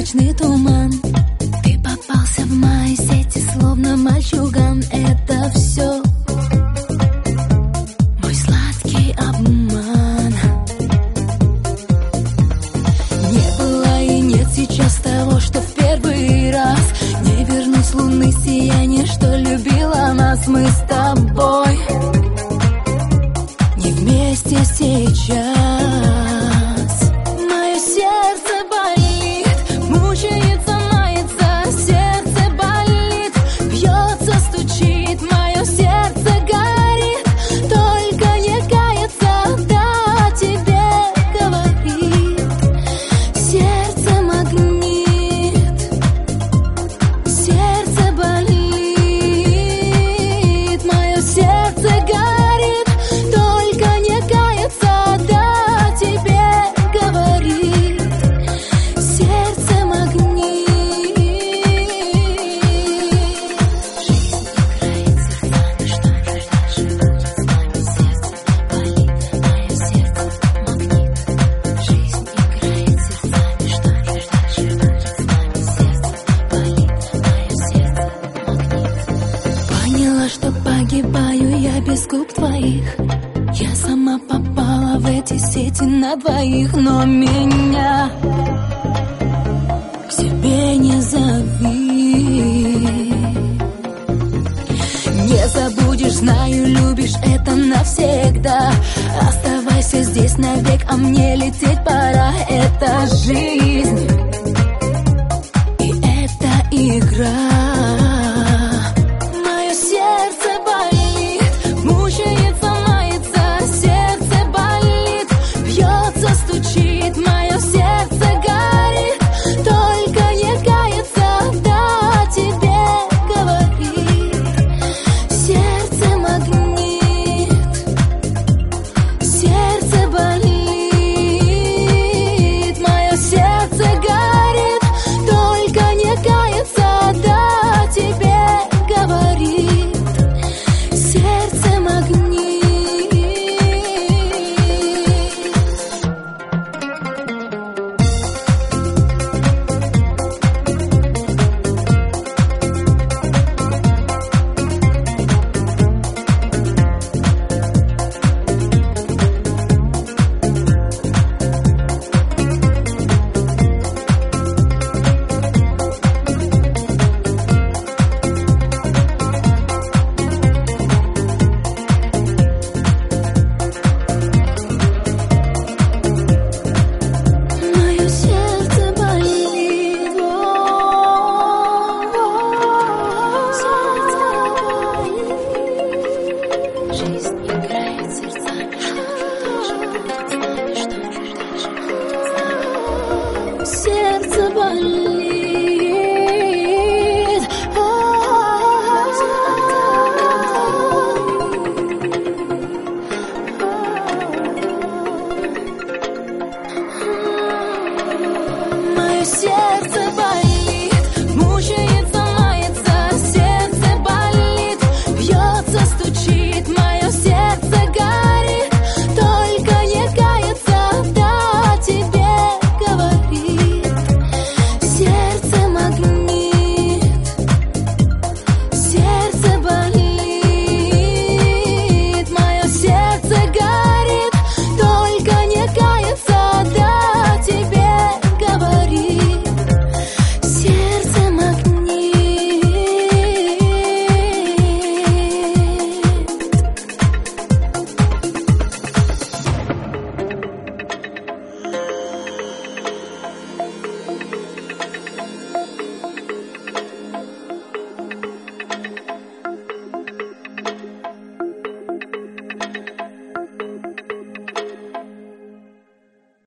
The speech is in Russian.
прозрачный туман. Ты попался в мои сети, словно мальчуган. Это все мой сладкий обман. Не было и нет сейчас того, что в первый раз. Не вернусь с луны сияние, что любила нас. Мы с тобой не вместе сейчас. Мое сердце болит, мучается, мается. Сердце болит, бьется, стучит. Мое сердце горит, только не кается. Да, тебе говорит. Сердце магнит, сердце болит. Мое сердце горит, только не кается. Да, тебе говорит. Сердце магнит. Жизнь играет сердцами, что же дальше будет с нами? Сердце болит, мое сердце магнит. Поняла, что погибаю я без губ твоих. Я сама попала в эти сети на двоих. Но меня к себе не зови. Не забудешь, знаю, любишь, это навсегда. Оставайся здесь навек, а мне лететь пора. Это жизнь, и это игра. Мое сердце болит, мучается, мается. Сердце болит, бьется, стучит. Мое сердце горит, только не кается. Да, тебе говорит. Сердце магнит, сердце болит. Мое сердце горит, только не кается. Да, тебе говорит. Сердце магнит. Мое сердце болит. Сердце болит. Жизнь играет сердцами, что же дальше будет с нами? Что же дальше будет с нами? Сердце болит. Мое сердце